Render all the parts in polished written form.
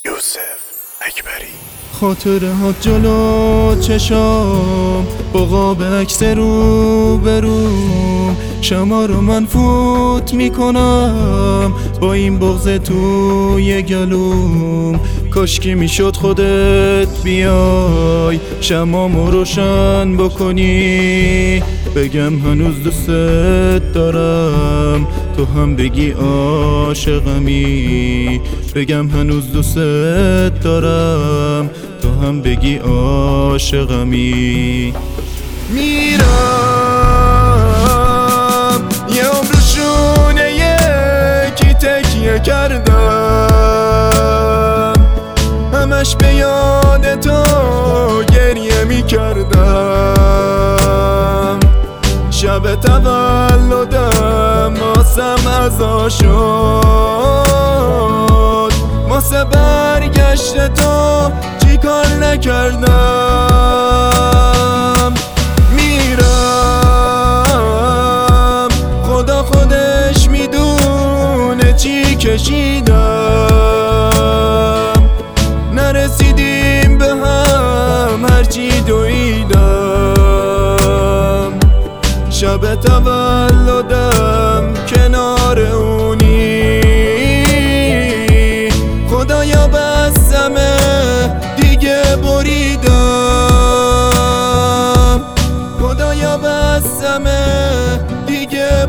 یوسف اکبری. خاطره ها جلو چشام، با عکس رو بروم، شما رو من فوت میکنم با این بغض توی گلوم. کاشکی میشد خودت بیای شمامو روشن بکنی، بگم هنوز دوست دارم تو هم بگی عاشقمی، بگم هنوز دوست دارم تو هم بگی عاشقمی. میرم یه عمر شونه یکی تکیه کردم، همش به یاد تو گریه میکردم. شب تولدم واسم عزا شد، واسه برگشت تو چی کار نکردم. میرم خدا خودش میدونه چی کشیدم، نرسیدیم به هم هرچی دویدم. شب تولدم کنار اونی، خدایا بسمه دیگه بریدم، خدایا بسمه دیگه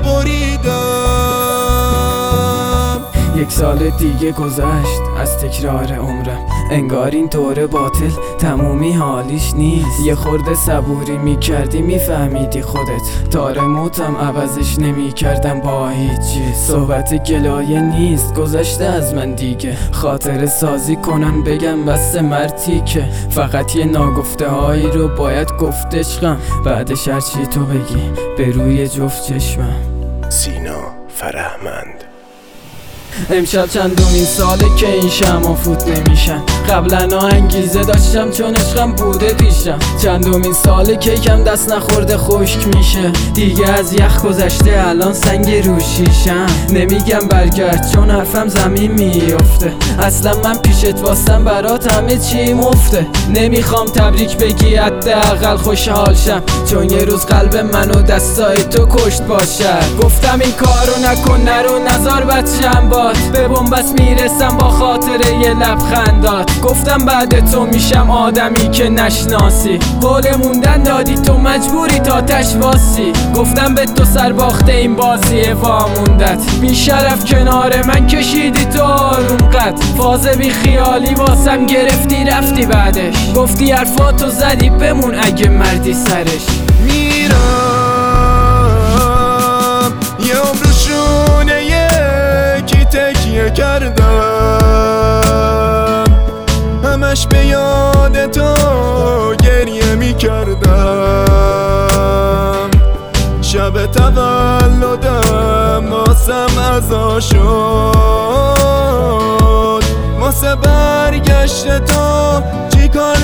بریدم. یک سال دیگه گذشت از تکرار عمرم، انگار این دوره باطل تمومی حالیش نیست. یه خورده صبوری میکردی میفهمیدی خودت، تار موتم عوضش نمیکردم با هیچی. صحبت گلایه نیست گذشته از من دیگه، خاطر سازی کنم بگم بس مرتی که فقط یه ناگفته هایی رو باید گفت عشقم، بعدش هرچی تو بگی به روی جفت چشمم. سینا فرهمند. امشب چندمین ساله که این شمع فوت نمیشن، قبلا انگیزه داشتم چون عشقم بوده پیشم. چندمین ساله که کم دست نخورده خشک میشه، دیگه از یخ گذشته الان سنگ رو شیشم. نمیگم برگرد چون حرفم زمین میفته، اصلا من پیشت واسم برات همه چی مفته. نمیخوام تبریک بگی حداقل خوشحال شم، چون یه روز قلب منو دستای تو کشت باشه. گفتم این کارو نکن نرو نزار بچم با به بنبست میرسم با خاطره یه لبخندات. گفتم بعد تو میشم آدمی که نشناسی، قول موندن دادی تو مجبوری تا تش واسی. گفتم به تو سر باخته این بازی واموندت، بی شرف کنار من کشیدی تو آروم قد. فاز بی خیالی واسم گرفتی رفتی بعدش، گفتی حرفاتو زدی بمون اگه مردی سرش. میرم یه عمر شونه یکی تکیه کردم، همش به یاد تو گریه میکردم. شب تولدم واسم عزا شد، واسه برگشت تو چی کار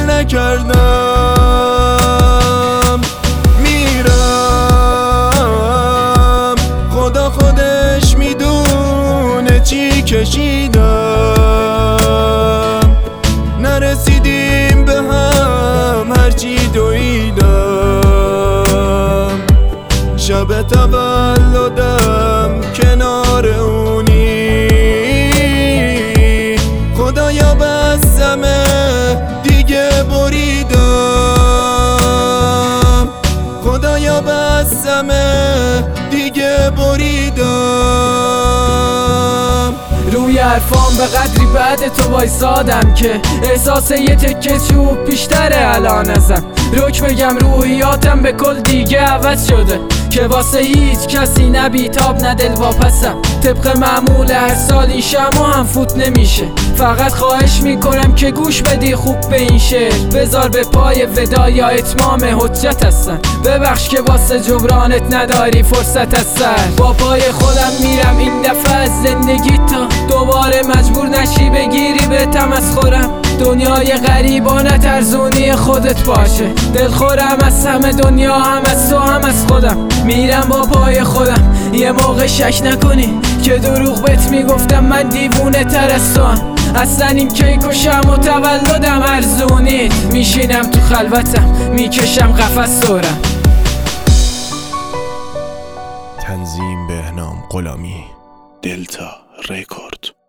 نکردم. میرم خدا خودش میدونه چی کشیدم، نرسیدیم به هم هرچی دویدم. شب تولدم کنار اونی، خدایا بسمه دیگه بریدم، خدایا بسمه دیگه بریدم. روی حرفام به قدری بعد تو وایسادم که احساس یه تکه چوب بیشتره الان ازم. روک بگم روحیاتم به کل دیگه عوض شده، که واسه هیچ کسی نه بیتاب نه دل واپسم. طبق معمول هر سال این شمع هم فوت نمیشه، فقط خواهش میکنم که گوش بدی خوب به این شعر. بذار به پای ودا یا اتمام حجت هستن، ببخش که واسه جبرانت نداری فرصت از سر. با پای خودم میرم این دفعه از زندگی تا دوباره مجبور نشی بگیری به تمسخرم. دنیای غریبانه ترزونی خودت باشه، دلخورم از همه دنیا، هم از تو هم از خودم. میرم با پای خودم، یه موقع شک نکنی که دروغ بهت میگفتم من دیوونه تر از تو هم. اصلا این کیکوشم و تولدم ارزونید. میشینم تو خلوتم میکشم قفس سورم. تنظیم بهنام غلامی، دلتا رکورد.